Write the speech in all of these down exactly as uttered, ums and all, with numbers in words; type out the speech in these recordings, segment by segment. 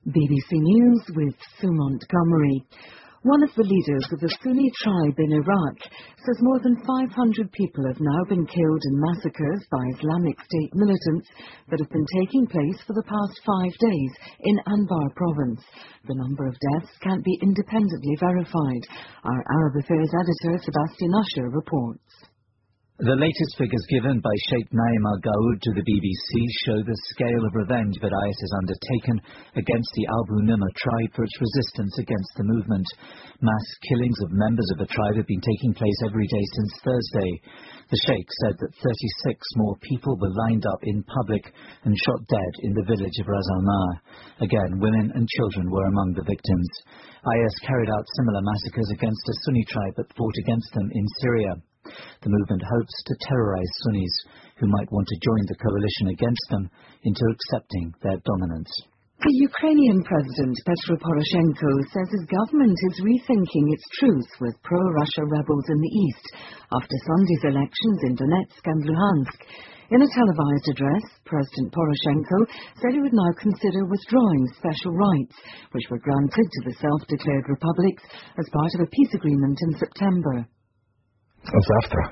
B B C News with Sue Montgomery. One of the leaders of the Sunni tribe in Iraq says more than five hundred people have now been killed in massacres by Islamic State militants that have been taking place for the past five days in Anbar province. The number of deaths can't be independently verified. Our Arab Affairs editor Sebastian Usher reports. The latest figures given by Sheikh Naim Al-Gaoud to the B B C show the scale of revenge that I S has undertaken against the Abu Nimr tribe for its resistance against the movement. Mass killings of members of the tribe have been taking place every day since Thursday. The Sheikh said that thirty-six more people were lined up in public and shot dead in the village of Ras Al-Mar. Again, women and children were among the victims. I S carried out similar massacres against a Sunni tribe that fought against them in Syria. The movement hopes to terrorize Sunnis who might want to join the coalition against them into accepting their dominance. The Ukrainian President Petro Poroshenko says his government is rethinking its truce with pro-Russia rebels in the east after Sunday's elections in Donetsk and Luhansk. In a televised address, President Poroshenko said he would now consider withdrawing special rights, which were granted to the self-declared republics as part of a peace agreement in September. Tomorrow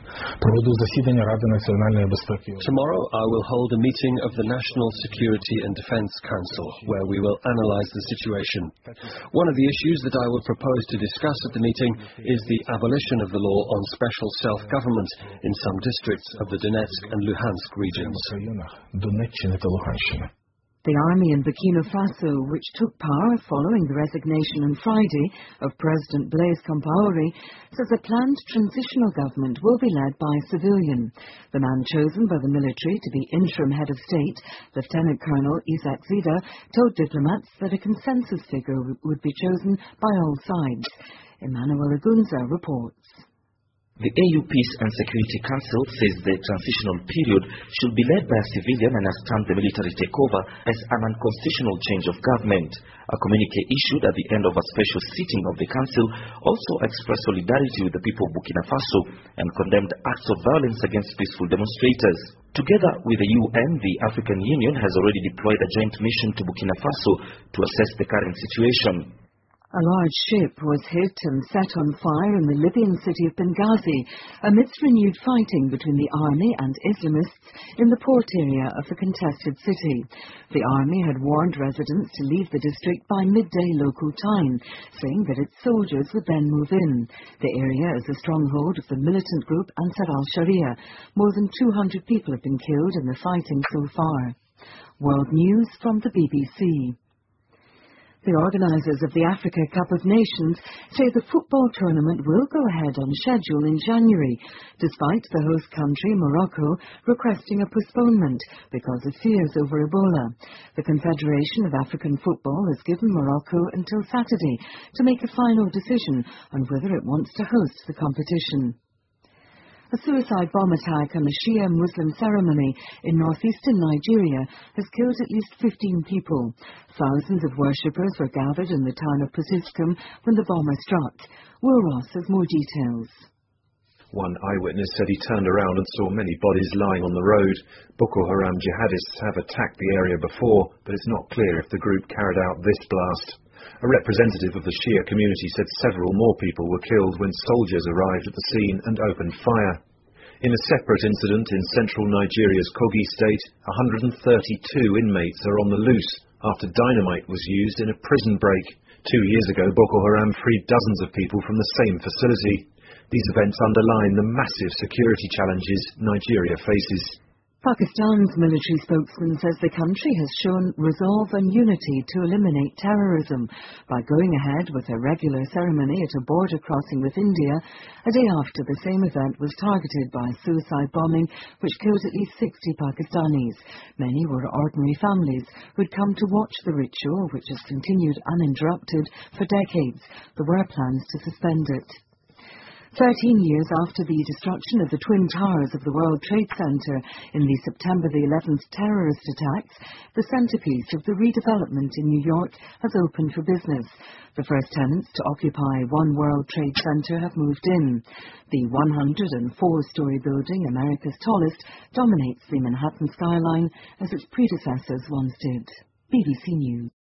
I will hold a meeting of the National Security and Defense Council, where we will analyze the situation. One of the issues that I will propose to discuss at the meeting is the abolition of the law on special self-government in some districts of the Donetsk and Luhansk regions. The army in Burkina Faso, which took power following the resignation on Friday of President Blaise Compaoré, says a planned transitional government will be led by a civilian. The man chosen by the military to be interim head of state, Lieutenant Colonel Isaac Zida, told diplomats that a consensus figure would be chosen by all sides. Emmanuel Agunza reports. The A U Peace and Security Council says the transitional period should be led by a civilian and has termed the military takeover as an unconstitutional change of government. A communique issued at the end of a special sitting of the council also expressed solidarity with the people of Burkina Faso and condemned acts of violence against peaceful demonstrators. Together with the U N, the African Union has already deployed a joint mission to Burkina Faso to assess the current situation. A large ship was hit and set on fire in the Libyan city of Benghazi amidst renewed fighting between the army and Islamists in the port area of the contested city. The army had warned residents to leave the district by midday local time, saying that its soldiers would then move in. The area is a stronghold of the militant group Ansar al-Sharia. More than two hundred people have been killed in the fighting so far. World News from the B B C. The organisers of the Africa Cup of Nations say the football tournament will go ahead on schedule in January, despite the host country, Morocco, requesting a postponement because of fears over Ebola. The Confederation of African Football has given Morocco until Saturday to make a final decision on whether it wants to host the competition. A suicide bomb attack on a Shia Muslim ceremony in northeastern Nigeria has killed at least fifteen people. Thousands of worshippers were gathered in the town of Posiskum when the bomber struck. Will Ross has more details. One eyewitness said he turned around and saw many bodies lying on the road. Boko Haram jihadists have attacked the area before, but it's not clear if the group carried out this blast. A representative of the Shia community said several more people were killed when soldiers arrived at the scene and opened fire. In a separate incident in central Nigeria's Kogi state, one hundred thirty-two inmates are on the loose after dynamite was used in a prison break. Two years ago, Boko Haram freed dozens of people from the same facility. These events underline the massive security challenges Nigeria faces. Pakistan's military spokesman says the country has shown resolve and unity to eliminate terrorism by going ahead with a regular ceremony at a border crossing with India a day after the same event was targeted by a suicide bombing which killed at least sixty Pakistanis. Many were ordinary families who had come to watch the ritual, which has continued uninterrupted for decades. There were plans to suspend it. Thirteen years after the destruction of the Twin Towers of the World Trade Center in the September the eleventh terrorist attacks, the centerpiece of the redevelopment in New York has opened for business. The first tenants to occupy One World Trade Center have moved in. The one hundred four story building, America's tallest, dominates the Manhattan skyline as its predecessors once did. B B C News.